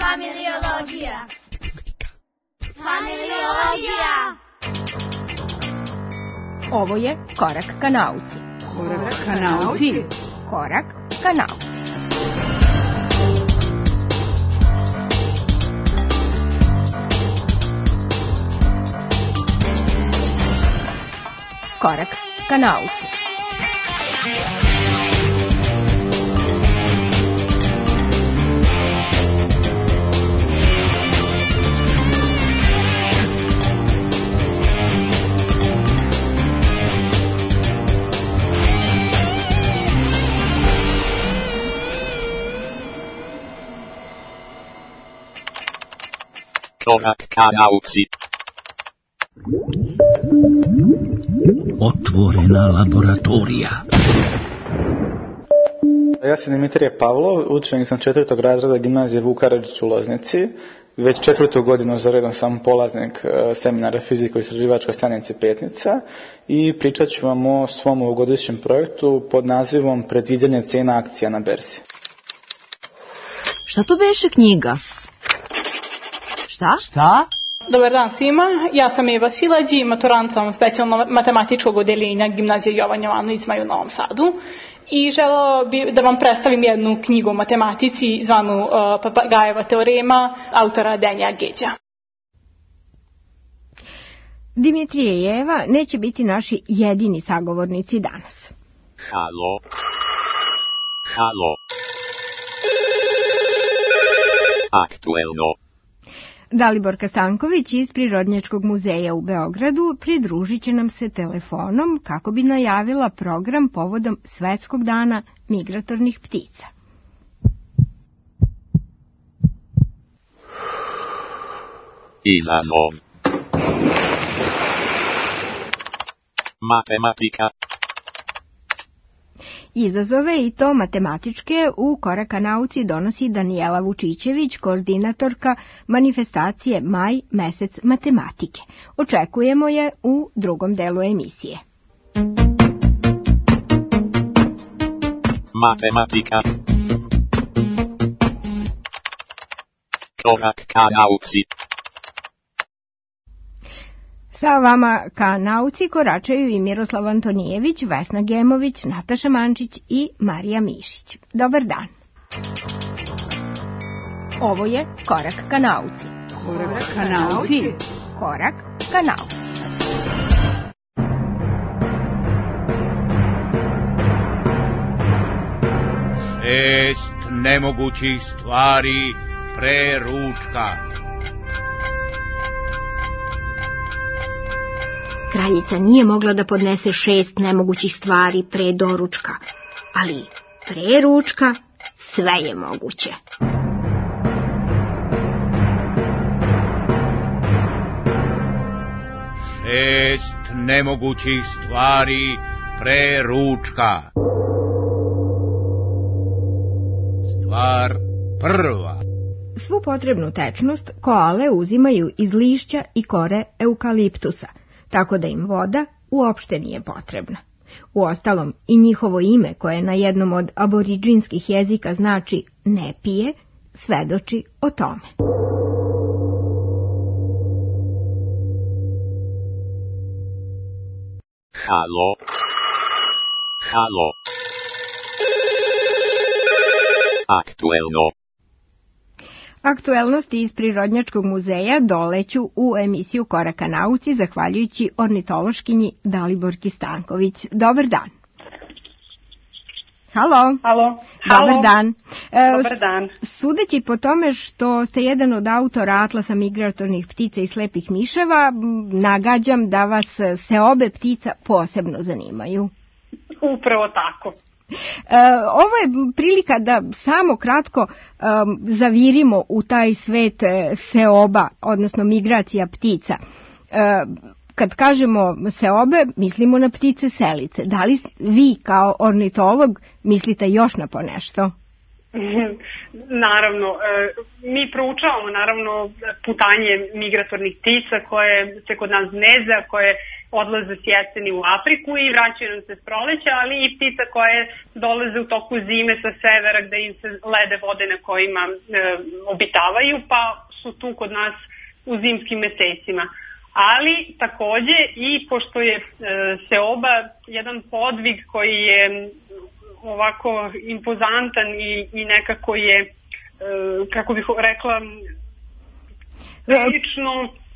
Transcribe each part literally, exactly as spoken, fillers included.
Familiologija. Familiologija. Ovo je Korak ka nauci. Korak ka nauci. Korak ka nauci. Korak ka nauci. Korak ka nauci. Otvorena laboratorija. Ja sam Dimitrije Pavlov, učenik sam četvrtog razreda gimnazije Vuk Karadžić u Loznici. Već četvrtu godinu za redom sam polaznik seminara fiziko-istraživačkoj stanici Petnica i pričat ću vam o svom ovogodišnjem projektu pod nazivom Predviđanje cena akcija na berzi. Šta to beše knjiga? Šta? Šta? Dobar dan svima, ja sam Eva Silađi, maturant sam specijalno matematičkog odeljenja gimnazije Jovan Jovanović Zmaj u Novom Sadu i želeo bih da vam predstavim jednu knjigu o matematici zvanu uh, Papagajeva teorema autora Denija Geđa. Dimitrije i Eva neće biti naši jedini sagovornici danas. Halo. Halo. Aktuelno. Daliborka Stanković iz Prirodnjačkog muzeja u Beogradu pridružit će nam se telefonom kako bi najavila program povodom Svetskog dana migratornih ptica. Izazov. Matematika. Izazove i to matematičke u Korak ka nauci donosi Danijela Vučićević, koordinatorka manifestacije Maj, mesec matematike. Očekujemo je u drugom delu emisije. Matematika. Korak ka nauci. Sa vama ka nauci koračaju i Miroslav Antonijević, Vesna Gemović, Nataša Mančić i Marija Mišić. Dobar dan. Ovo je Korak ka nauci. Korak ka nauci. Korak ka nauci. Šest nemogućih stvari pre ručka. Kraljica nije mogla da podnese šest nemogućih stvari pre doručka, ali pre ručka sve je moguće. Šest nemogućih stvari pre ručka. Stvar prva. Svu potrebnu tečnost koale uzimaju iz lišća i kore eukaliptusa, tako da im voda uopšte nije potrebna. Uostalom, i njihovo ime, koje na jednom od aboriđinskih jezika znači ne pije, svedoči o tome. Halo. Halo. Aktuelno. Aktuelnosti iz Prirodnjačkog muzeja doleću u emisiju Korak ka nauci zahvaljujući ornitološkinji Daliborki Stanković. Dobar dan. Halo. Halo. Dobar Halo. dan. Dobar dan. Sudeći po tome što ste jedan od autora Atlasa migratornih ptica i slepih miševa, nagađam da vas seobe ptica posebno zanimaju. Upravo tako. E, ovo je prilika da samo kratko um, zavirimo u taj svet seoba, odnosno migracija ptica. E, kad kažemo seobe, mislimo na ptice selice. Da li vi kao ornitolog mislite još na ponešto? Naravno, mi proučavamo naravno putanje migratornih ptica koje se kod nas gnezde, koje odlaze s jeseni u Afriku i vraćaju nam se s proleća, ali i ptica koje dolaze u toku zime sa severa gde im se lede vode na kojima e, obitavaju, pa su tu kod nas u zimskim mesecima. Ali takođe i pošto je e, seoba jedan podvig koji je ovako impozantan i, i nekako je, e, kako bih rekla, prilično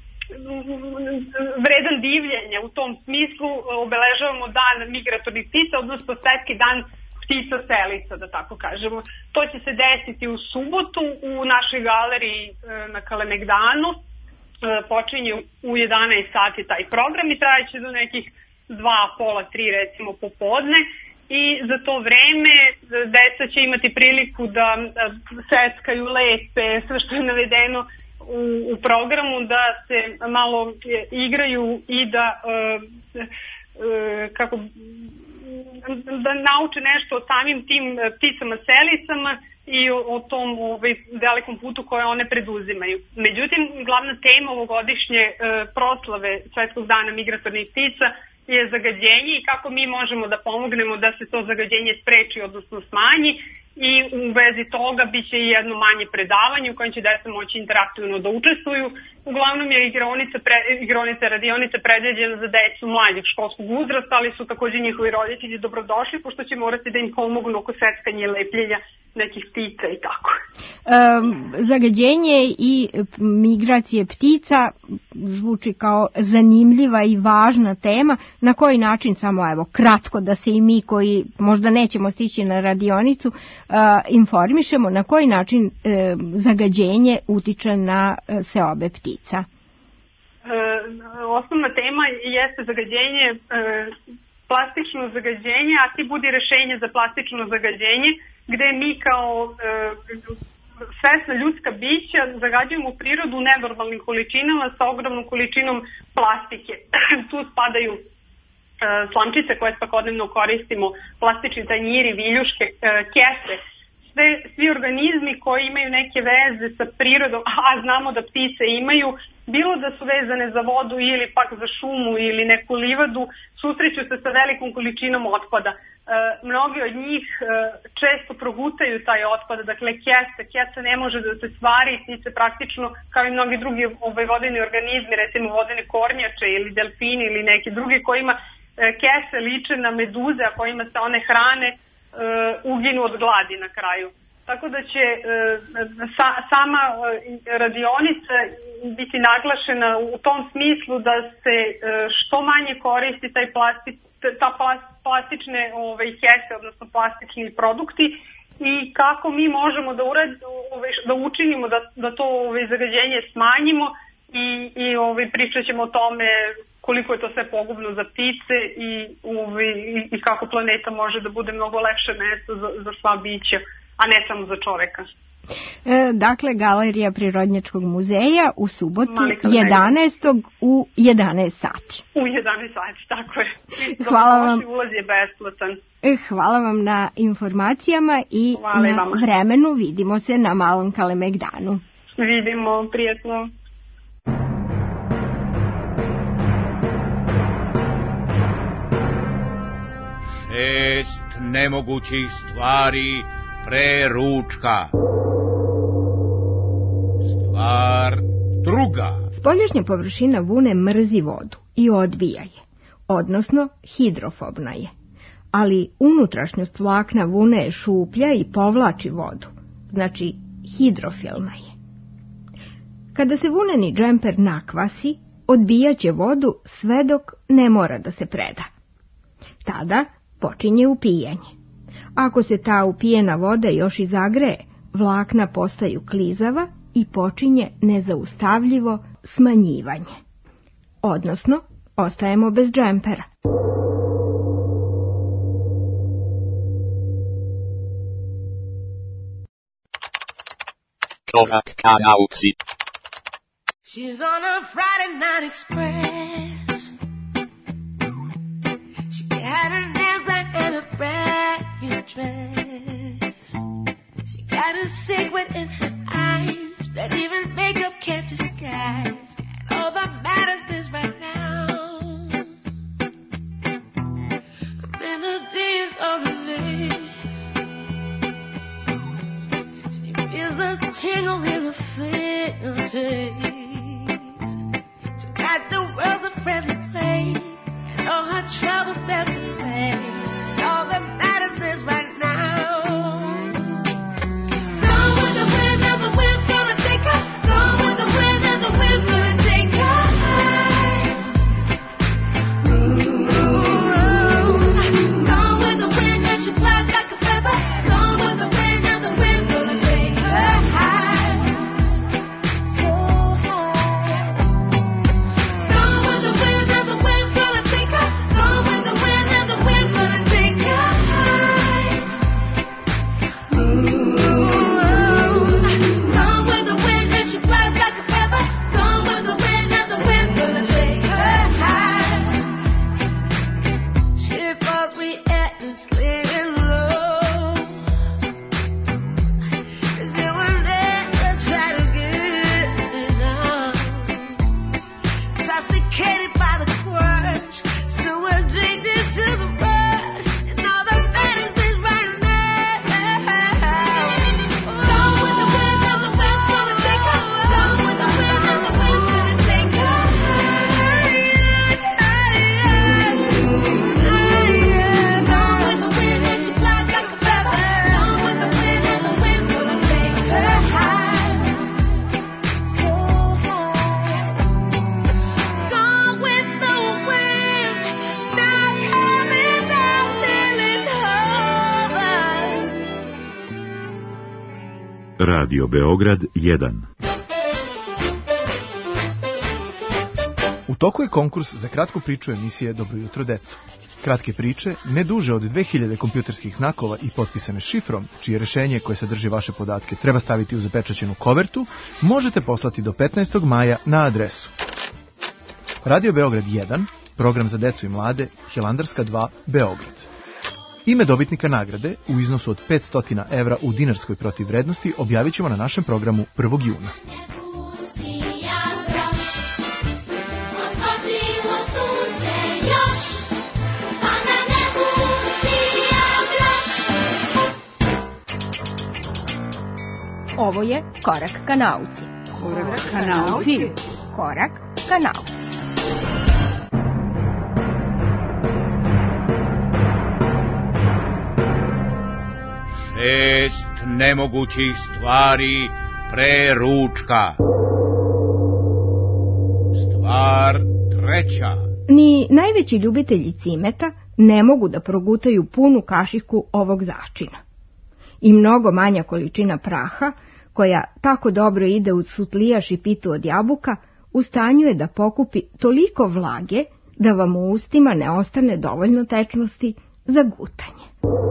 vredan divljenja. U tom smislu obeležavamo dan migratornih ptica, odnosno svetski dan ptica selica, da tako kažemo. To će se desiti u subotu u našoj galeriji na Kalemegdanu. Počinje u jedanaest sati taj program i trajeće do nekih dva, pola, tri recimo popodne. I za to vreme deca će imati priliku da seckaju, lepe, sve što je navedeno u, u programu, da se malo igraju i da e, e, kako da nauče nešto o samim tim pticama selicama i o, o tom ovaj, velikom putu koje one preduzimaju. Međutim, glavna tema ovogodišnje e, proslave Svetskog dana migratornih ptica je zagađenje i kako mi možemo da pomognemo da se to zagađenje spreči, odnosno smanji, i u vezi toga biće i jedno manje predavanje u kojem će deca moći interaktivno da učestvuju. Uglavnom je igronica, pre, igronica radionica predviđena za decu mlađeg školskog uzrasta, ali su takođe njihovi roditelji dobrodošli, pošto će morati da im pomognu oko seckanja i lepljenja nekih ptica i tako. Um, zagađenje i migracije ptica zvuči kao zanimljiva i važna tema. Na koji način, samo evo kratko da se i mi koji možda nećemo stići na radionicu uh, informišemo na koji način uh, zagađenje utiče na uh, seobe ptica? E, osnovna tema jeste zagađenje, e, plastično zagađenje, a ti budi rešenje za plastično zagađenje, gde mi kao e, svesna ljudska bića zagađujemo prirodu u nenormalnim količinama sa ogromnom količinom plastike. Tu spadaju e, slamčice koje svakodnevno koristimo, plastični tanjiri, viljuške, e, kese, sve, svi organizmi koji imaju neke veze sa prirodom, a znamo da ptice imaju, bilo da su vezane za vodu ili pak za šumu ili neku livadu, susreću se sa velikom količinom otpada. E, mnogi od njih e, često progutaju taj otpad, dakle kese, kesa ne može da se stvari, ptice praktično, kao i mnogi drugi ovaj, vodeni organizmi, recimo vodene kornjače ili delfini ili neki drugi kojima e, kese liče na meduze, a kojima se one hrane, e, uginu od gladi na kraju. Tako da će e, sa, sama radionica biti naglašena u tom smislu da se e, što manje koristi taj plastik, ta plastične ovaj, kese, odnosno plastični produkti, i kako mi možemo da, urad, ovaj, da učinimo da, da to ovaj, zagađenje smanjimo i, i ovaj, pričat ćemo o tome koliko je to sve pogubno za ptice i, ovaj, i, i kako planeta može da bude mnogo lepše mesto za, za sva bića, a ne samo za čoveka. E, dakle, Galerija Prirodnjačkog muzeja u subotu jedanaestog u jedanaest sati. U jedanaest sati, tako je. Hvala vam. Ulaz je besplatan. Hvala vam na informacijama i Hvala na vama. Vremenu. Vidimo se na Malom Kalemegdanu. Vidimo, prijetno. Šest nemogućih stvari pre ručka. Stvar druga. Spoljašnja površina vune mrzi vodu i odbija je, odnosno hidrofobna je. Ali unutrašnjost vlakna vune je šuplja i povlači vodu, znači hidrofilna je. Kada se vuneni džemper nakvasi, odbijaće vodu sve dok ne mora da se preda. Tada počinje upijanje. Ako se ta upijena voda još i zagreje, vlakna postaju klizava i počinje nezaustavljivo smanjivanje. Odnosno, ostajemo bez džempera. Korak ka nauci. She's on a Friday night express. She got her nails done and a brand new dress. She got a secret in her eyes that even makeup can't disguise. And all that matters is right now tingle in the fingertips. Tonight the world's a friendly place, and all our troubles left to play. All that matters is right now. Gone with the wind, and the wind's gonna take us. Gone with the wind, and the wind's gonna take us high. Ooh, gone with the wind, and she flies like a feather. Gone with the wind, and the wind's gonna take her high. So high. Gone with the wind, and the wind's gonna take her. Gone with the wind, and the wind's gonna take her high. Ooh, gone with the wind, and she flies like a feather. Gone with the wind, and the wind's gonna take her high. She falls relentlessly in love. They will never try to get enough. Intoxicated by the crush, still addicted to the rush, and all that matters is right now. Gone with the wind, and the wind's gonna take her. Gone with the wind, and the wind's gonna take her high. Gone with the wind, and she flies like a feather. Gone with the wind, and the wind's gonna take her high. So high. Gone with the wind, not coming down till it's over. Radio Beograd jedan. U toku je konkurs za kratku priču emisije Dobro jutro deco. Kratke priče, ne duže od dve hiljade kompjuterskih znakova i potpisane šifrom, čije rešenje koje sadrži vaše podatke treba staviti u zapečaćenu kovertu, možete poslati do petnaestog maja na adresu Radio Beograd jedan, program za decu i mlade, Hilandarska dva, Beograd. Ime dobitnika nagrade u iznosu od petsto evra u dinarskoj protivvrednosti objavit ćemo na našem programu prvog juna. Ovo je Korak ka nauci. Korak ka nauci. Korak ka nauci. Šest nemogućih stvari pre ručka. Stvar treća. Ni najveći ljubitelji cimeta ne mogu da progutaju punu kašiku ovog začina. I mnogo manja količina praha, koja tako dobro ide uz sutlijaš i pitu od jabuka, u stanju je da pokupi toliko vlage da vam u ustima ne ostane dovoljno tečnosti za gutanje.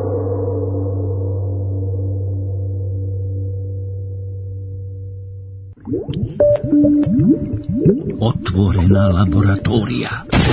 Otvorena laboratorija.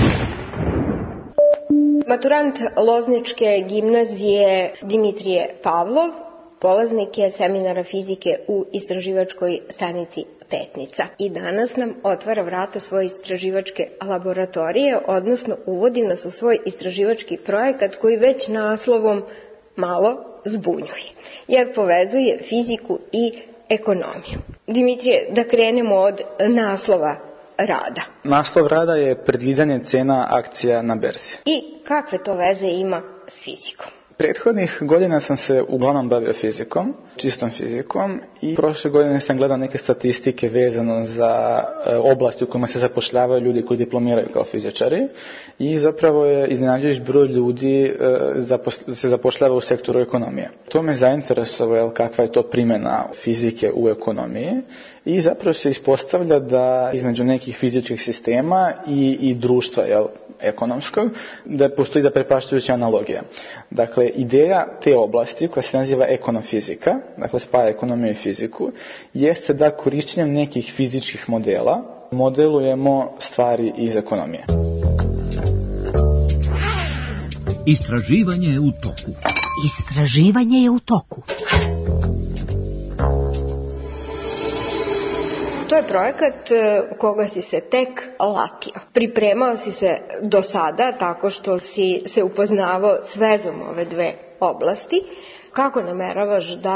Maturant Lozničke gimnazije Dimitrije Pavlov polaznik je seminara fizike u istraživačkoj stanici Petnica i danas nam otvara vrata svoje istraživačke laboratorije, odnosno uvodi nas u svoj istraživački projekat koji već naslovom malo zbunjuje, jer povezuje fiziku i ekonomiju. Dimitrije, da krenemo od naslova rada. Naslov rada je predviđanje cena akcija na berzi. I kakve to veze ima s fizikom? Prethodnih godina sam se uglavnom bavio fizikom, čistom fizikom, i prošle godine sam gledao neke statistike vezano za e, oblasti u kojima se zapošljavaju ljudi koji diplomiraju kao fizičari, i zapravo je iznenađujući broj ljudi e, zaposl- se zapošljava u sektoru ekonomije. To me zainteresovalo kakva je to primjena fizike u ekonomiji, i zapravo se ispostavlja da između nekih fizičkih sistema i, i društva, jel, ekonomskog, da postoji zaprepašćujuća analogija. Dakle, ideja te oblasti, koja se naziva ekonomfizika, dakle spaja ekonomiju i fiziku, jeste da korišćenjem nekih fizičkih modela modelujemo stvari iz ekonomije. Istraživanje je u toku. Istraživanje je u toku. To je projekat koga si se tek latio. Pripremao si se do sada tako što si se upoznavao s vezom ove dve oblasti. Kako nameravaš da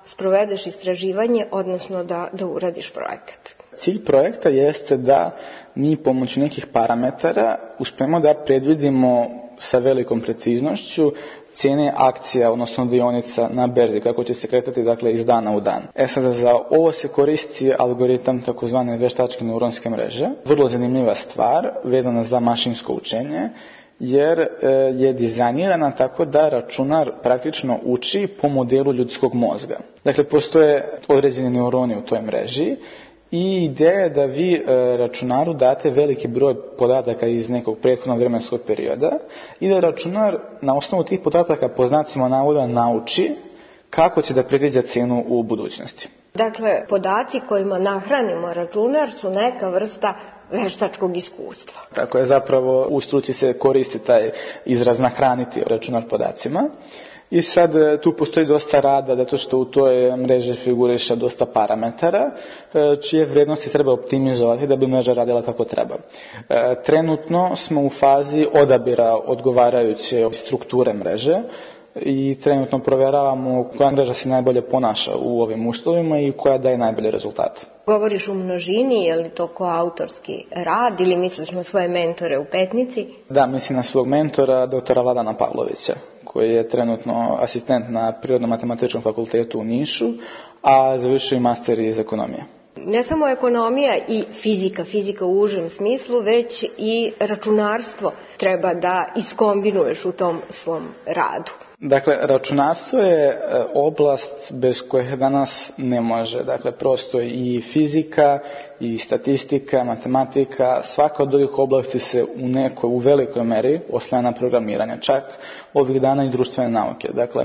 sprovedeš istraživanje, odnosno da, da uradiš projekat? Cilj projekta jeste da mi pomoću nekih parametara uspemo da predvidimo sa velikom preciznošću cijene akcija, odnosno dionica na berzi, kako će se kretati, dakle, iz dana u dan. E sada, za ovo se koristi algoritam takozvane veštačke neuronske mreže. Vrlo zanimljiva stvar vezana za mašinsko učenje, jer e, je dizajnirana tako da računar praktično uči po modelu ljudskog mozga. Dakle, postoje određeni neuroni u toj mreži i ideja je da vi e, računaru date veliki broj podataka iz nekog prethodnog vremenskog perioda i da računar na osnovu tih podataka po znacima navoda nauči kako će da predviđa cijenu u budućnosti. Dakle, podaci kojima nahranimo računar su neka vrsta veštačkog iskustva. Tako je, zapravo u struci se koristi taj izraz nahraniti računar podacima. I sad tu postoji dosta rada, zato što u toj mreži figuriše dosta parametara, čije vrednosti treba optimizovati da bi mreža radila kako treba. Trenutno smo u fazi odabira odgovarajuće strukture mreže i trenutno provjeravamo koja mreža se najbolje ponaša u ovim uslovima i koja daje najbolje rezultate. Govoriš u množini, je li to koautorski rad ili misliš na svoje mentore u Petnici? Da, mislim na svog mentora, doktora Vladana Pavlovića, koji je trenutno asistent na Prirodno-matematičkom fakultetu u Nišu, a završio i master iz ekonomije. Ne samo ekonomija i fizika, fizika u užem smislu, već i računarstvo treba da iskombinuješ u tom svom radu. Dakle, računarstvo je oblast bez koje danas ne može. Dakle, prosto i fizika, i statistika, matematika, svaka od ovih oblasti se u nekoj, u velikoj meri oslanja na programiranje, čak ovih dana i društvene nauke. Dakle,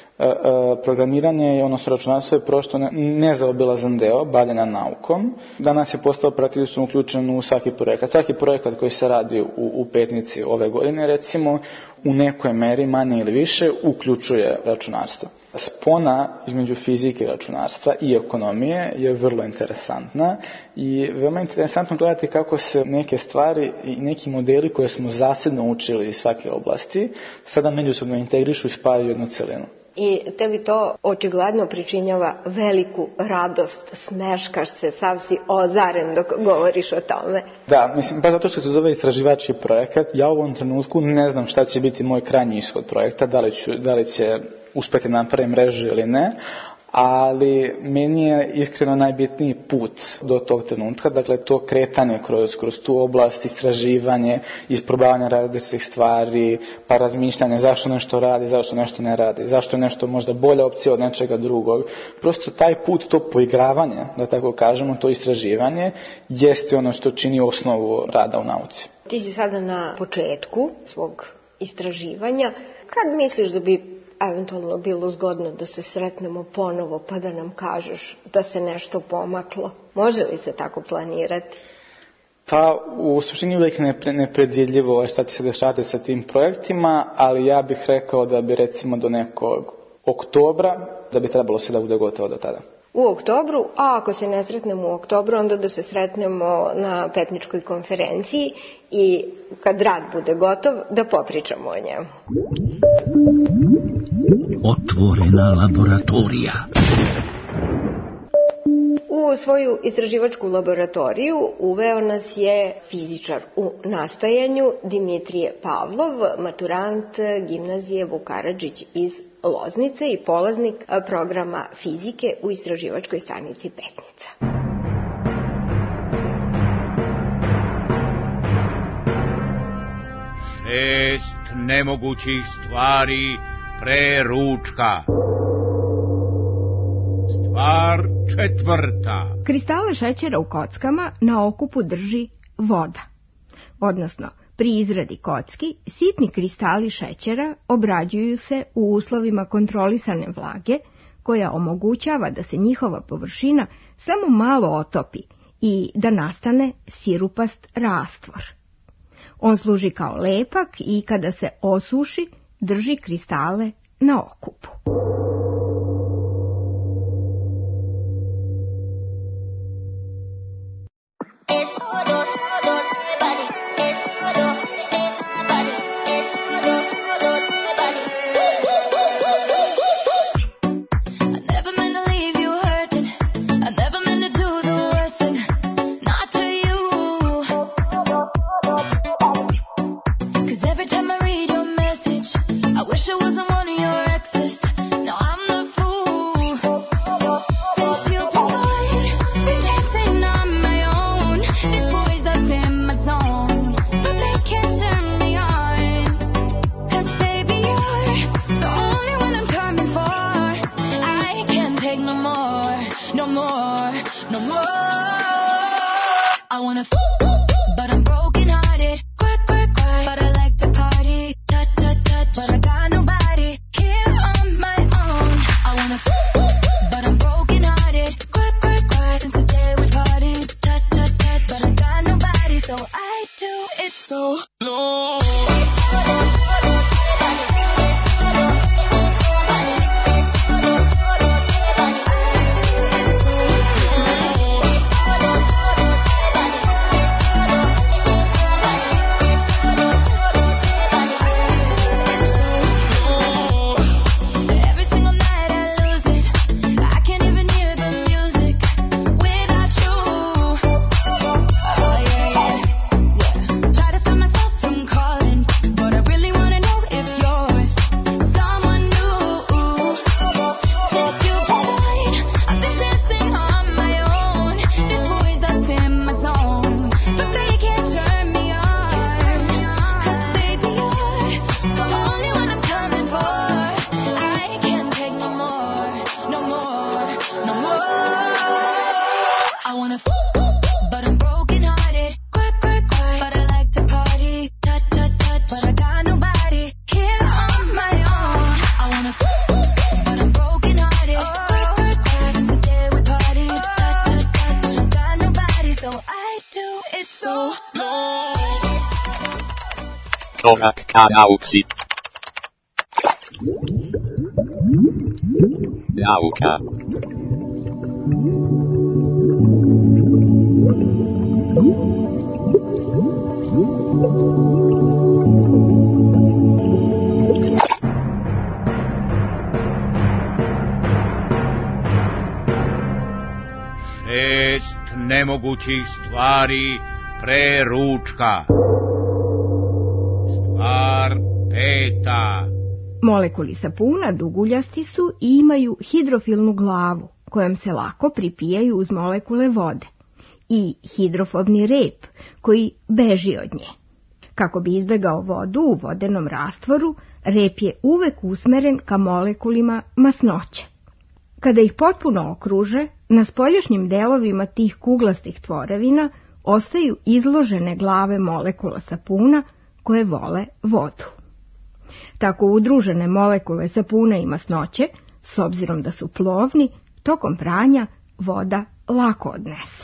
programiranje, odnosno računarstvo je prosto nezaobilazan deo bavljenja naukom. Danas je postao praktično uključen u svaki projekat. Svaki projekat koji se radi u, u Petnici ove godine, recimo, u nekoj meri, manje ili više, uključuje računarstvo. Spona između fizike i računarstva i ekonomije je vrlo interesantna i veoma interesantno gledati kako se neke stvari i neki modeli koje smo zasebno učili iz svake oblasti sada međusobno integrišu i spajaju jednu celinu. I tebi to očigledno pričinjava veliku radost, smeškaš se, sav si ozaren dok govoriš o tome. Da, mislim, pa zato što se zove istraživački projekat, ja u ovom trenutku ne znam šta će biti moj krajnji ishod projekta, da li, ću, da li će uspjeti napraviti mrežu ili ne, ali meni je iskreno najbitniji put do tog trenutka, dakle to kretanje kroz, kroz tu oblast, istraživanje, isprobavanje različitih stvari, pa razmišljanje zašto nešto radi, zašto nešto ne radi, zašto je nešto možda bolja opcija od nečega drugog. Prosto taj put, to poigravanje, da tako kažemo, to istraživanje, jeste ono što čini osnovu rada u nauci. Ti si sada na početku svog istraživanja. Kad misliš da bi eventualno bilo zgodno da se sretnemo ponovo pa da nam kažeš da se nešto pomaklo? Može li se tako planirati? Pa u suštini uvijek je nepredvidljivo šta će se dešavati sa tim projektima, ali ja bih rekao da bi recimo do nekog oktobra da bi trebalo se da bude gotovo do tada. U oktobru, a ako se ne sretnemo u oktobru, onda da se sretnemo na Petničkoj konferenciji i kad rad bude gotov da popričamo o njemu. Otvorena laboratorija. U svoju istraživačku laboratoriju uveo nas je fizičar u nastajanju Dimitrije Pavlov, maturant gimnazije Vuk Karadžić iz Loznice i polaznik programa fizike u istraživačkoj stanici Petnica. Šest nemogućih stvari pre ručka. Stvar četvrta. Kristale šećera u kockama na okupu drži voda. Odnosno, pri izradi kocki, sitni kristali šećera obrađuju se u uslovima kontrolisane vlage, koja omogućava da se njihova površina samo malo otopi i da nastane sirupast rastvor. On služi kao lepak i kada se osuši, drži kristale na okupu. Never meant to no more, no more. I wanna f- but I'm broken hearted. Quick, quick, quick. But I like to party. Touch, touch, touch. But I got nobody here on my own. I wanna f- but I'm broken hearted. Quick, quick, quick. Since the day we party. Touch, touch, touch. But I got nobody, so I do it so low. Korak ka nauci. Nauka. Šest nemogućih stvari pre ručka. Stvar peta. Molekuli sapuna duguljasti su i imaju hidrofilnu glavu, kojom se lako pripijaju uz molekule vode, i hidrofobni rep, koji beži od nje. Kako bi izbegao vodu u vodenom rastvoru, rep je uvek usmeren ka molekulima masnoće. Kada ih potpuno okruže, na spoljašnjim delovima tih kuglastih tvorevina ostaju izložene glave molekula sapuna koje vole vodu. Tako udružene molekule sapuna i masnoće, s obzirom da su plovni, tokom pranja voda lako odnese.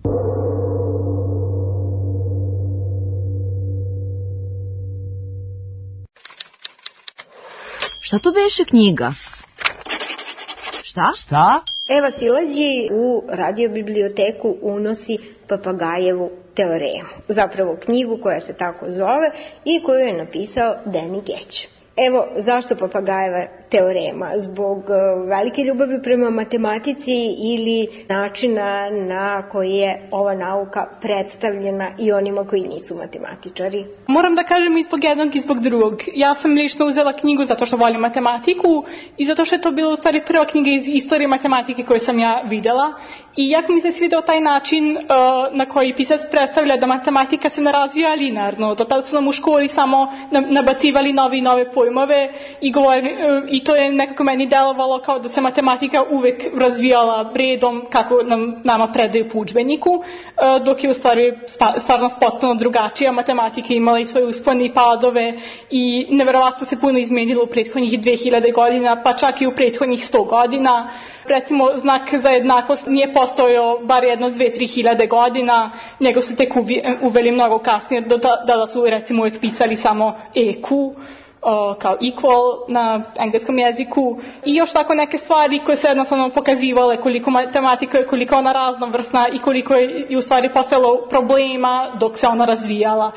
Šta to beše knjiga? Šta? Šta? Eva Silađi u radiobiblioteku unosi Papagajevu teoremu. Zapravo knjigu koja se tako zove i koju je napisao Danny Geć. Evo, zašto Papagajeva teorema? Zbog velike ljubavi prema matematici ili načina na koji je ova nauka predstavljena i onima koji nisu matematičari? Moram da kažem i zbog jednog i zbog drugog. Ja sam lično uzela knjigu zato što volim matematiku i zato što je to bila u stvari prva knjiga iz istorije matematike koju sam ja videla. I jako mi se svidao taj način uh, na koji pisac predstavlja da matematika se ne razvija linearno. Do tada su nam u školi samo nabacivali nove i nove pojmove i, govori, uh, i to je nekako meni delovalo kao da se matematika uvek razvijala redom kako nam, nama predaju po udžbeniku, uh, dok je u stvari stvarnost potpuno drugačija. Matematika imala i svoje uspone i padove i neverovatno se puno izmenilo u prethodnih dve hiljade godina, pa čak i u prethodnih sto godina. Recimo, znak za jednakost nije postojao bar jedno, dve, tri hiljade godina, nego su tek uveli mnogo kasnije, do tada su recimo uvijek pisali samo E Q, kao equal na engleskom jeziku, i još tako neke stvari koje su jednostavno pokazivale koliko matematika je, koliko ona raznovrsna i koliko je u stvari postojalo problema dok se ona razvijala.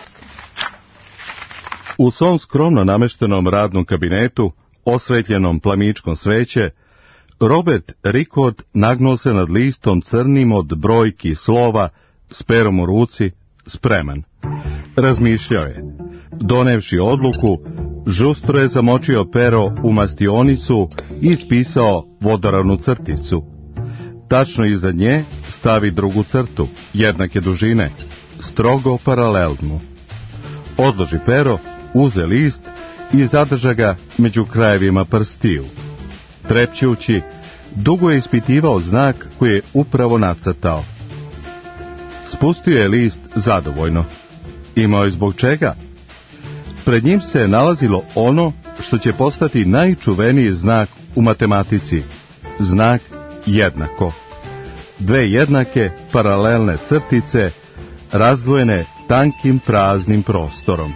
U svom skromno nameštenom radnom kabinetu, osvetljenom plamičkom sveće, Robert Ricord nagnuo se nad listom crnim od brojki slova, s perom u ruci, spreman. Razmišljao je. Donevši odluku, žustro je zamočio pero u mastionicu i ispisao vodoravnu crticu. Tačno iza nje stavi drugu crtu, jednake dužine, strogo paralelnu. Odloži pero, uze list i zadrža ga među krajevima prstiju. Trepćući, dugo je ispitivao znak koji je upravo nacrtao. Spustio je list zadovoljno. Imao je zbog čega. Pred njim se nalazilo ono što će postati najčuveniji znak u matematici. Znak jednako. Dve jednake paralelne crtice razdvojene tankim praznim prostorom.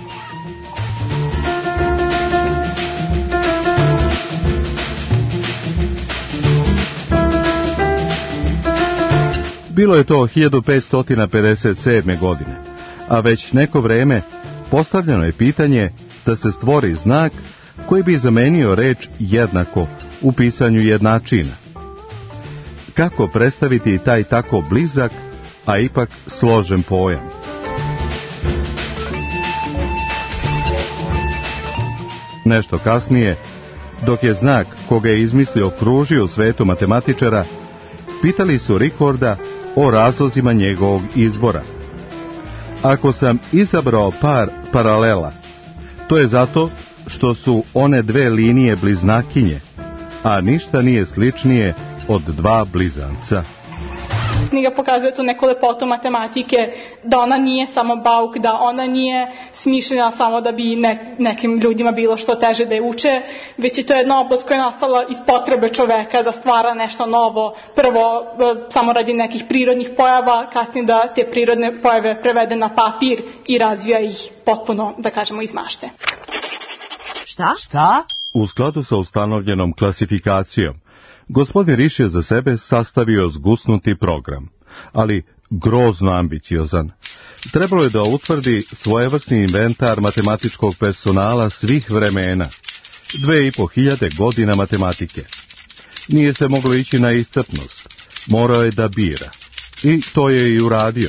Bilo je to hiljadu petsto pedeset sedme. godine, a već neko vreme postavljeno je pitanje da se stvori znak koji bi zamenio reč jednako u pisanju jednačina. Kako predstaviti taj tako blizak, a ipak složen pojam? Nešto kasnije, dok je znak koga je izmislio kružio u svetu matematičara, pitali su Ricorda o razlozima njegovog izbora. Ako sam izabrao par paralela, to je zato što su one dve linije bliznakinje, a ništa nije sličnije od dva blizanca. Knjiga pokazuje tu neku lepotu matematike, da ona nije samo bauk, da ona nije smišljena samo da bi ne, nekim ljudima bilo što teže da je uče, već je to jedna oblast koja je nastala iz potrebe čoveka da stvara nešto novo, prvo samo radi nekih prirodnih pojava, kasnije da te prirodne pojave prevede na papir i razvija ih potpuno, da kažemo, iz mašte. Šta? Šta? U skladu sa ustanovljenom klasifikacijom, gospodin Riš je za sebe sastavio zgusnuti program, ali grozno ambiciozan. Trebalo je da utvrdi svojevrsni inventar matematičkog personala svih vremena, dve i po hiljade godina matematike. Nije se moglo ići na iscrpnost, morao je da bira. I to je i uradio.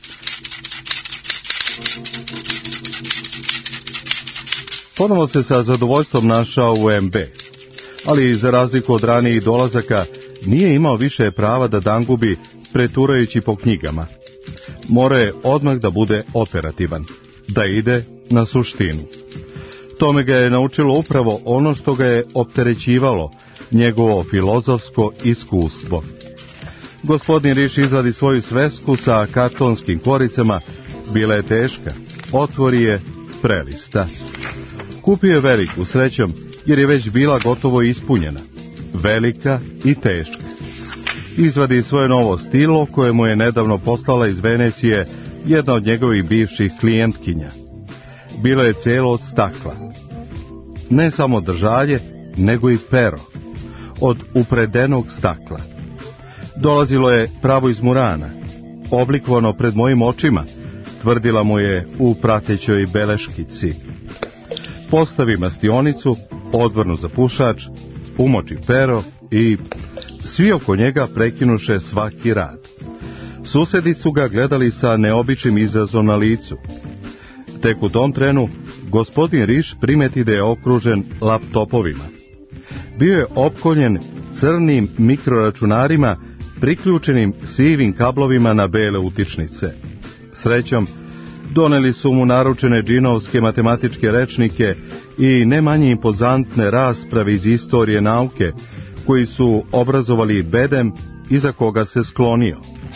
Ponovo se sa zadovoljstvom našao u M B, ali za razliku od ranijih dolazaka nije imao više prava da dangubi preturajući po knjigama. Mora je odmah da bude operativan, da ide na suštinu. Tome ga je naučilo upravo ono što ga je opterećivalo, njegovo filozofsko iskustvo. Gospodin Riš izvadi svoju svesku sa kartonskim koricama, bila je teška, otvori je, prelista. Kupio je veliku, srećom, jer je već bila gotovo ispunjena, velika i teška. Izvadi svoje novo stilo koje mu je nedavno poslala iz Venecije jedna od njegovih bivših klijentkinja. Bilo je celo od stakla. Ne samo držalje, nego i pero. Od upredenog stakla. Dolazilo je pravo iz Murana, oblikovano pred mojim očima, tvrdila mu je u pratećoj beleškici. Postavi mastionicu, odvrnu za pušač, umoči pero i svi oko njega prekinuše svaki rad. Susedi su ga gledali sa neobičnim izrazom na licu. Tek u tom trenu gospodin Riš primeti da je okružen laptopovima. Bio je opkoljen crnim mikroračunarima priključenim sivim kablovima na bele utičnice. Srećom, doneli su mu naručene džinovske matematičke rečnike i ne manje impozantne rasprave iz istorije nauke, koji su obrazovali bedem iza koga se sklonio.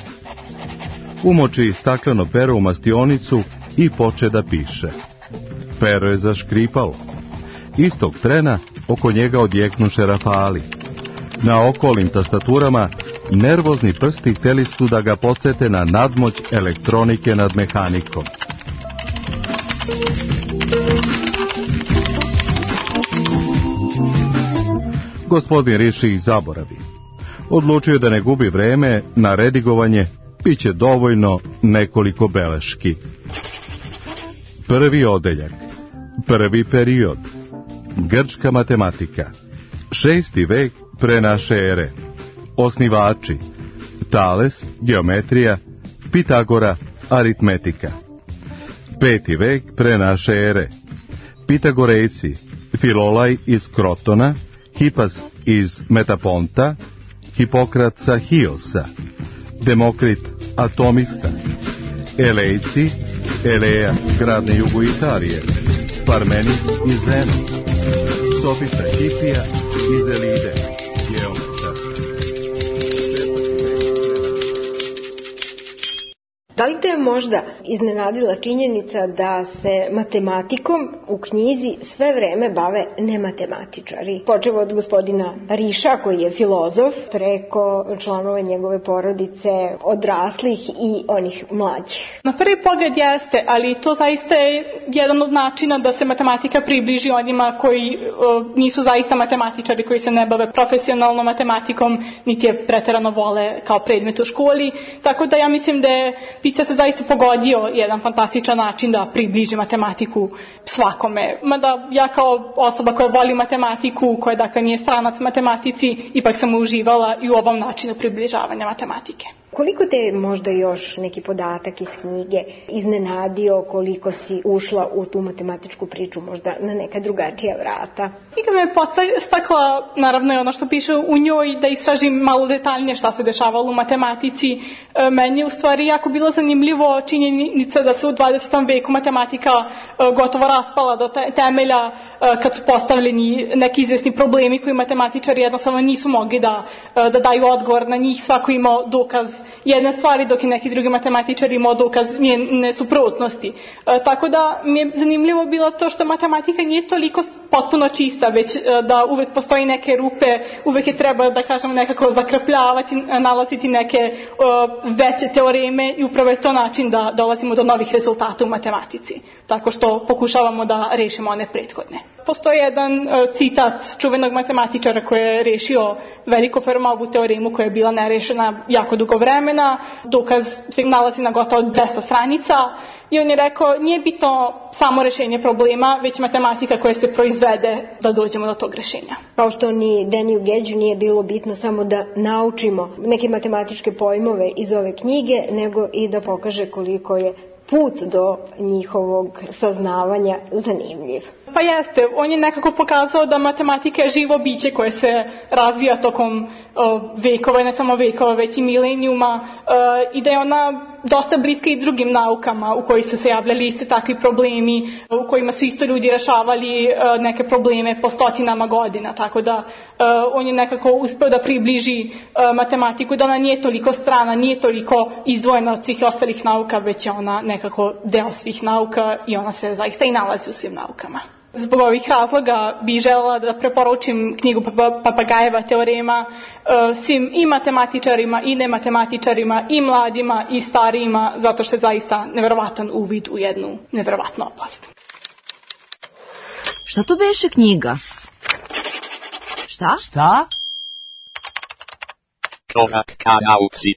Umoči stakleno pero u mastionicu i poče da piše. Pero je zaškripalo. Istog trena oko njega odjeknuše rafali. Na okolnim tastaturama nervozni prsti hteli su da ga podsete na nadmoć elektronike nad mehanikom. Gospodin Riš ih zaboravi. Odlučio da ne gubi vreme na redigovanje, bit će dovoljno nekoliko beleški. Prvi odeljak, prvi period, grčka matematika, šesti vek pre naše ere, osnivači, Tales, geometrija, Pitagora, aritmetika. Peti vek pre naše ere, Pitagorejci, Filolaj iz Krotona, Hipas iz Metaponta, Hipokrat sa Hiosa, Demokrit atomista, Elejci, Eleja, grad na jugu Italije, Parmenid iz Zenon, Sofista Hipija iz Elide, geometra. Da li te je možda iznenadila činjenica da se matematikom u knjizi sve vreme bave nematematičari? Počevo od gospodina Riša, koji je filozof, preko članova njegove porodice, odraslih i onih mlađih. Na prvi pogled jeste, ali to zaista je jedan od načina da se matematika približi onima koji o, nisu zaista matematičari, koji se ne bave profesionalno matematikom, niti je preterano vole kao predmet u školi. Tako da ja mislim da je pisac zaista pogodio jedan fantastičan način da približi matematiku svakome. Mada ja kao osoba koja voli matematiku, koja dakle nije stranac matematici, ipak sam uživala i u ovom načinu približavanja matematike. Koliko te je možda još neki podatak iz knjige iznenadio, koliko si ušla u tu matematičku priču, možda na neka drugačija vrata? Knjiga me podstakla, naravno je ono što piše u njoj, da istražim malo detaljnije šta se dešavalo u matematici. Meni je u stvari jako bilo zanimljivo činjenica da se u dvadesetom veku matematika gotovo raspala do temelja kad su postavljeni neki izvesni problemi koji matematičari jednostavno nisu mogli da, da daju odgovor na njih. Svako imao dokaz jedne stvari, dok i neki drugi matematičari imao dokaz njene suprotnosti. E, tako da mi je zanimljivo bilo to što matematika nije toliko potpuno čista, već e, da uvek postoji neke rupe, uvek je treba da kažemo nekako zakrpljavati, nalaziti neke e, veće teoreme i upravo je to način da dolazimo do novih rezultata u matematici. Tako što pokušavamo da rešimo one prethodne. Postoji jedan e, citat čuvenog matematičara koji je rešio veliku Fermovu teoremu koja je bila nerešena jako dugo vremena. Dokaz se nalazi na gotovo dvesta stranica i on je rekao nije bitno samo rešenje problema, već matematika koja se proizvede da dođemo do tog rešenja. Kao što ni Deniju Gedžu nije bilo bitno samo da naučimo neke matematičke pojmove iz ove knjige, nego i da pokaže koliko je put do njihovog saznavanja zanimljiv. Pa jeste, on je nekako pokazao da matematika je živo biće koje se razvija tokom o, vekova, ne samo vekova, već i milenijuma o, i da je ona dosta bliska i drugim naukama u koji su se javljali iste takvi problemi, u kojima su isto ljudi rešavali o, neke probleme po stotinama godina, tako da o, on je nekako uspeo da približi o, matematiku, da ona nije toliko strana, nije toliko izdvojena od svih ostalih nauka, već je ona nekako deo svih nauka i ona se zaista i nalazi u svim naukama. Zbog ovih razloga bih želela da preporučim knjigu Papagajeva teorema svim i matematičarima i nematematičarima i mladima i starijima, zato što je zaista neverovatan uvid u jednu neverovatnu oblast. Šta to beše knjiga? Šta? Šta? Korak ka nauci.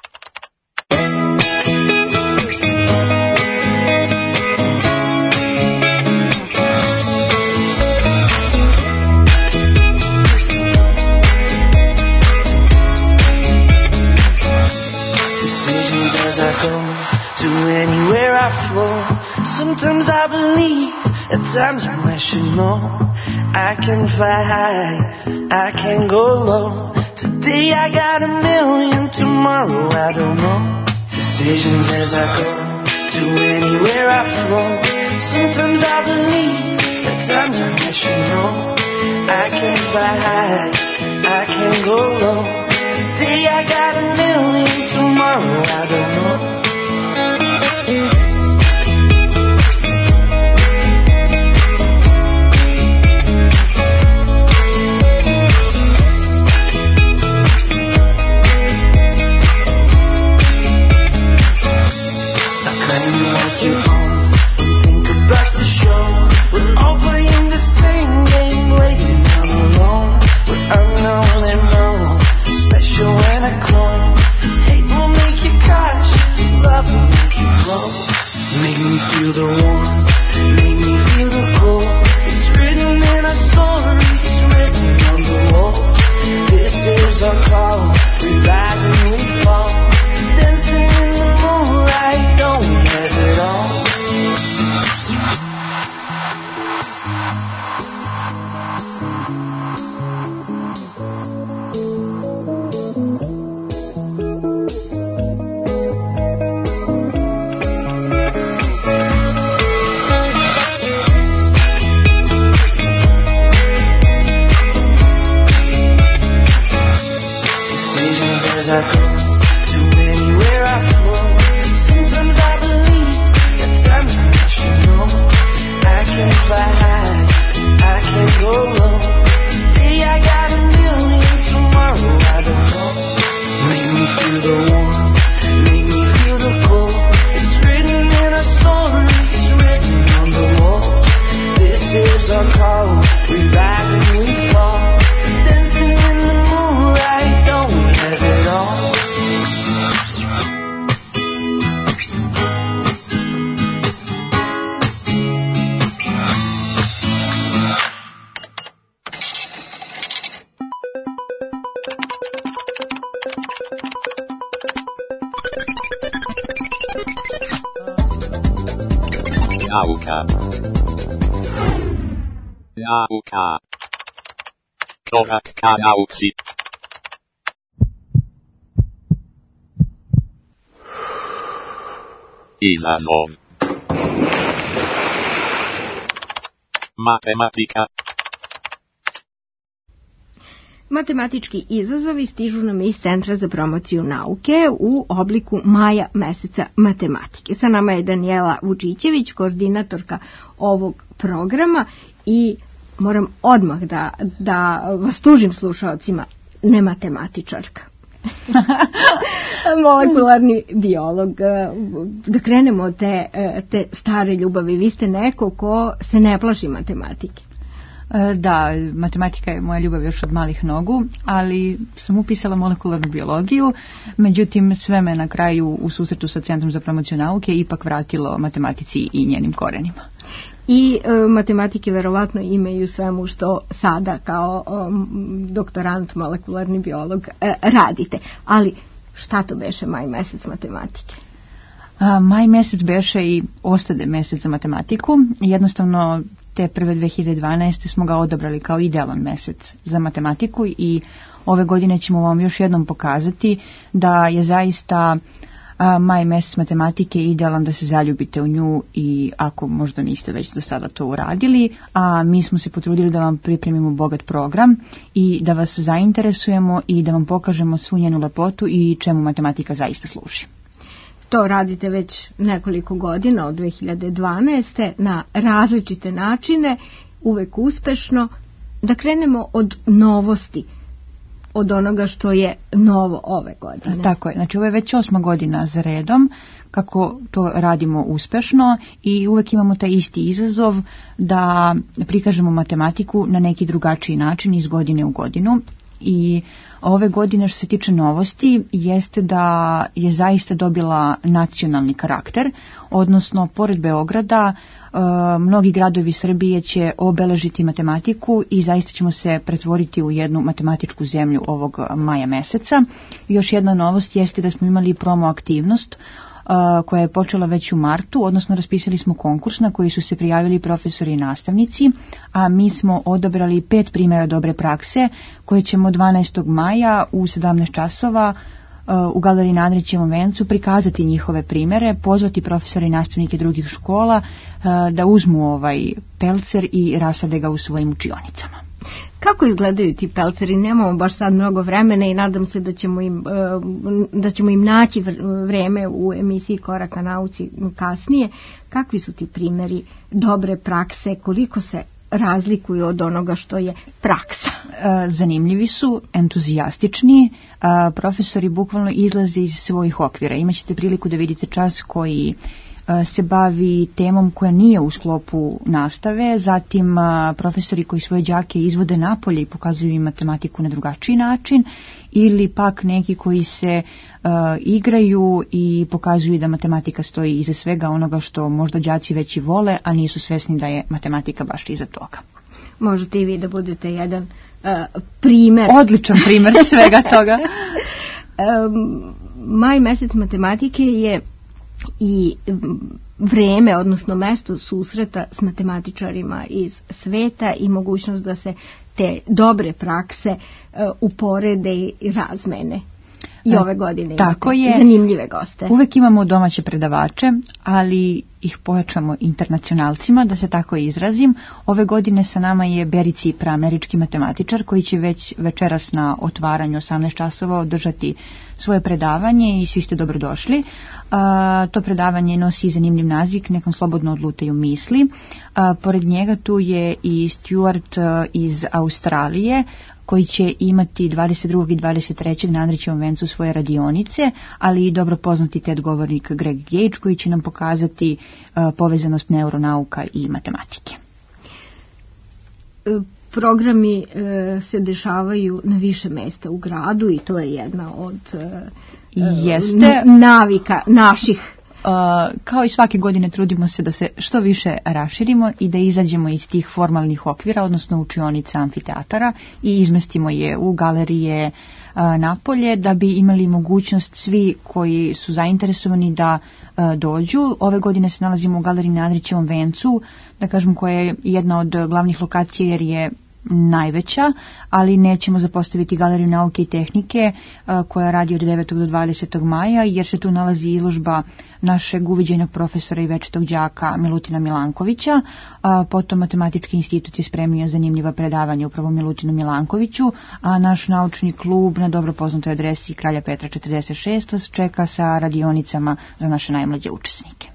To anywhere I flow. Sometimes I believe, at times I'm rational. I can fly high, I can go low. Today I got a million, tomorrow I don't know. Decisions as I go, to anywhere I flow. Sometimes I believe, at times I'm rational. I can fly high, I can go low. Today I got a million, tomorrow I don't know. Feel the warmth, make me feel the cold. It's written in our story, it's written on the wall. This is our call, we rise and we fall. Dancing in the moonlight, don't we have it all? I go to anywhere I flow. Sometimes nauka. Nauka. Korak ka nauci. Izazov. Matematika. Matematički izazovi stižu nam iz Centra za promociju nauke u obliku maja meseca matematike. Sa nama je Danijela Vučićević, koordinatorka ovog programa i moram odmah da, da vas tužim slušalcima, ne matematičarka. Molekularni biolog. Da krenemo od te, te stare ljubavi. Vi ste neko ko se ne plaši matematike. Da, matematika je moja ljubav još od malih nogu, ali sam upisala molekularnu biologiju, međutim sve me na kraju u susretu sa Centrom za promociju nauke ipak vratilo matematici i njenim korenima. I e, matematike verovatno imaju svemu što sada kao um, doktorant, molekularni biolog e, radite. Ali šta to beše maj mesec matematike? A, maj mesec beše i ostade mesec za matematiku. Jednostavno te prve dve hiljade dvanaeste. smo ga odabrali kao idealan mesec za matematiku i ove godine ćemo vam još jednom pokazati da je zaista a, maj mesec matematike idealan da se zaljubite u nju i ako možda niste već do sada to uradili, a mi smo se potrudili da vam pripremimo bogat program i da vas zainteresujemo i da vam pokažemo svu njenu lepotu i čemu matematika zaista služi. To radite već nekoliko godina, od dve hiljade dvanaeste. na različite načine, uvek uspešno. Da krenemo od novosti, od onoga što je novo ove godine. Tako je, znači ovo je već osma godina za redom kako to radimo uspešno i uvek imamo taj isti izazov da prikažemo matematiku na neki drugačiji način iz godine u godinu. I ove godine što se tiče novosti jeste da je zaista dobila nacionalni karakter, odnosno pored Beograda e, mnogi gradovi Srbije će obeležiti matematiku i zaista ćemo se pretvoriti u jednu matematičku zemlju ovog maja meseca. Još jedna novost jeste da smo imali promo aktivnost koja je počela već u martu, odnosno raspisali smo konkurs na koji su se prijavili profesori i nastavnici, a mi smo odabrali pet primjera dobre prakse koje ćemo dvanaestog maja u sedamnaest časova u galeriji na Andrićevom vencu prikazati njihove primjere, pozvati profesore i nastavnike drugih škola da uzmu ovaj pelcer i rasade ga u svojim učionicama. Kako izgledaju ti pelceri? Nemamo baš sad mnogo vremena i nadam se da ćemo im, da ćemo im naći vreme u emisiji Korak ka nauci kasnije. Kakvi su ti primjeri dobre prakse? Koliko se razlikuju od onoga što je praksa? Zanimljivi su, entuzijastični, profesori bukvalno izlaze iz svojih okvira. Imaćete priliku da vidite čas koji se bavi temom koja nije u sklopu nastave, zatim profesori koji svoje đake izvode napolje i pokazuju im matematiku na drugačiji način, ili pak neki koji se uh, igraju i pokazuju da matematika stoji iza svega onoga što možda đaci već i vole, a nisu svesni da je matematika baš iza toga. Možete i vi da budete jedan uh, primjer. Odličan primjer svega toga. um, maj mesec matematike je i vreme, odnosno mesto susreta s matematičarima iz sveta i mogućnost da se te dobre prakse uh, uporede i razmene. I ove godine tako imate je, zanimljive goste. Uvek imamo domaće predavače, ali ih pojačamo internacionalcima, da se tako izrazim. Ove godine sa nama je Barry Cipra, američki matematičar, koji će već večeras na otvaranju osamnaest časova održati svoje predavanje i svi ste dobrodošli. A, to predavanje nosi zanimljiv naziv, nekom slobodno odlutaju misli. A, pored njega tu je i Stuart a, iz Australije, koji će imati dvadeset drugog i dvadeset trećeg na Andrićevom vencu svoje radionice, ali i dobro poznati TED govornik Greg Gage, koji će nam pokazati uh, povezanost neuronauka i matematike. Programi uh, se dešavaju na više mesta u gradu i to je jedna od uh, Jeste. navika naših kao i svake godine trudimo se da se što više raširimo i da izađemo iz tih formalnih okvira, odnosno učionica, amfiteatara i izmestimo je u galerije napolje da bi imali mogućnost svi koji su zainteresovani da dođu. Ove godine se nalazimo u galeriji na Andrićevom vencu, da kažem koja je jedna od glavnih lokacija jer je najveća, ali nećemo zapostaviti Galeriju nauke i tehnike koja radi od devetog do dvadesetog maja jer se tu nalazi izložba našeg uviđajnog profesora i večitog đaka Milutina Milankovića. Potom Matematički institut je spremio zanimljiva predavanja upravo Milutinu Milankoviću, a naš naučni klub na dobro poznatoj adresi Kralja Petra četrdeset šest vas čeka sa radionicama za naše najmlađe učesnike.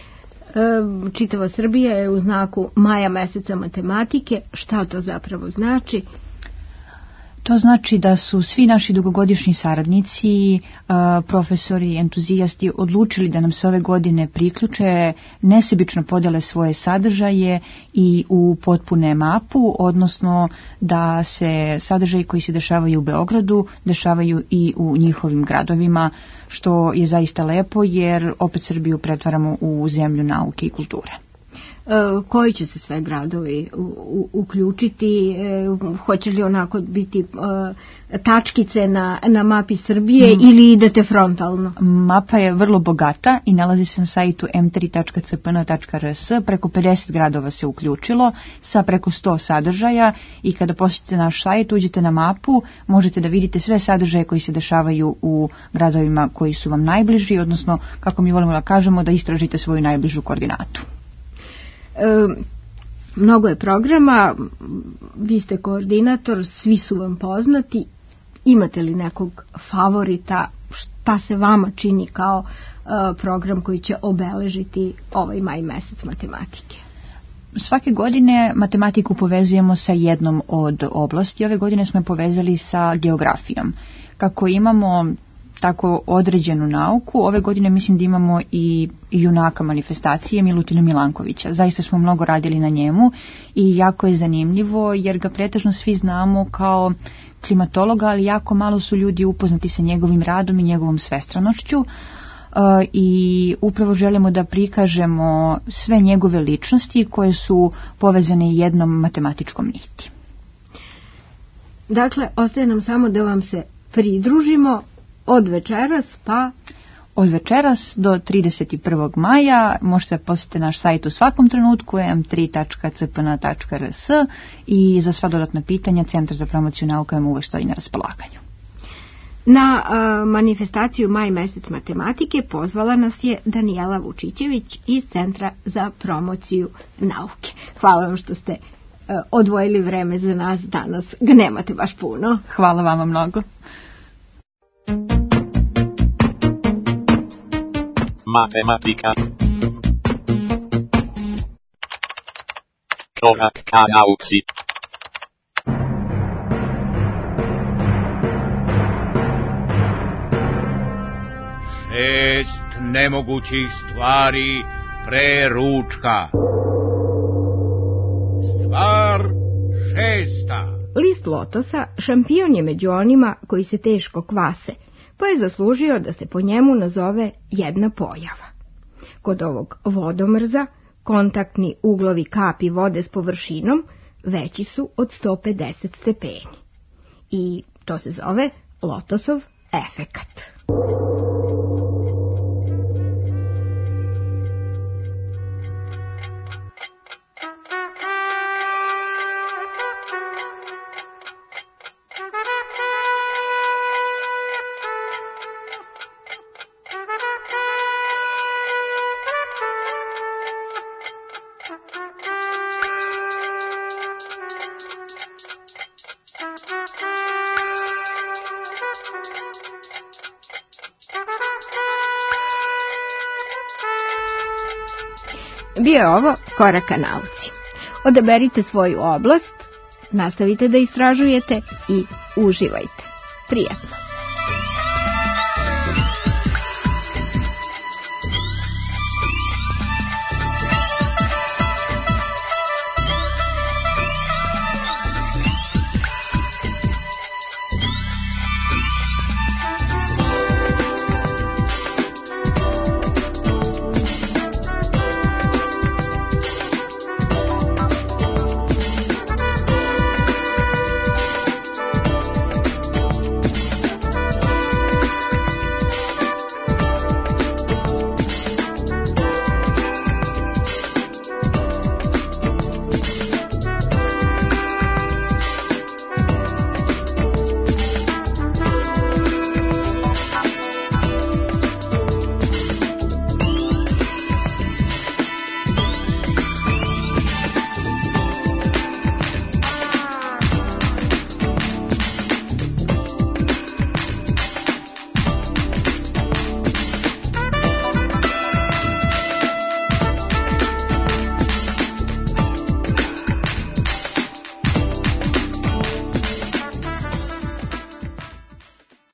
Čitava Srbija je u znaku maja meseca matematike. Šta to zapravo znači? To znači da su svi naši dugogodišnji saradnici, profesori, entuzijasti odlučili da nam se ove godine priključe, nesebično podele svoje sadržaje i u potpune mapu, odnosno da se sadržaji koji se dešavaju u Beogradu dešavaju i u njihovim gradovima, što je zaista lepo jer opet Srbiju pretvaramo u zemlju nauke i kulture. Koji će se sve gradovi u, u, uključiti, e, hoće li onako biti e, tačkice na, na mapi Srbije mm. ili idete frontalno? Mapa je vrlo bogata i nalazi se na sajtu em tri tačka ce pe en tačka er es, preko pedeset gradova se uključilo sa preko sto sadržaja i kada posjetite naš sajt, uđete na mapu, možete da vidite sve sadržaje koji se dešavaju u gradovima koji su vam najbliži, odnosno kako mi volimo da kažemo da istražite svoju najbližu koordinatu. E, mnogo je programa, vi ste koordinator, svi su vam poznati. Imate li nekog favorita, šta se vama čini kao e, program koji će obeležiti ovaj maj mesec matematike? Svake godine matematiku povezujemo sa jednom od oblasti. Ove godine smo je povezali sa geografijom. Kako imamo tako određenu nauku, ove godine mislim da imamo i junaka manifestacije Milutina Milankovića. Zaista smo mnogo radili na njemu i jako je zanimljivo jer ga pretežno svi znamo kao klimatologa, ali jako malo su ljudi upoznati sa njegovim radom i njegovom svestranošću. I upravo želimo da prikažemo sve njegove ličnosti koje su povezane jednom matematičkom niti. Dakle, ostaje nam samo da vam se pridružimo od večeras pa... Od večeras do trideset prvog maja možete posjetiti naš sajt u svakom trenutku em tri tačka ce pe en tačka er es i za sva dodatna pitanja Centar za promociju nauka vam uvek stoji na raspolaganju. Na a, manifestaciju Maj mesec matematike pozvala nas je Danijela Vučićević iz Centra za promociju nauke. Hvala vam što ste a, odvojili vreme za nas danas. Ga nemate baš puno. Hvala vama mnogo. Matematika. Korak ka nauci. Šest nemogućih stvari pre ručka. Stvar šesta. List lotosa šampion je među onima koji se teško kvase, pa je zaslužio da se po njemu nazove jedna pojava. Kod ovog vodomrza kontaktni uglovi kapi vode s površinom veći su od sto pedeset stepeni. I to se zove lotosov efekat. Bio je ovo Korak ka nauci. Odaberite svoju oblast, nastavite da istražujete i uživajte. Prijatno!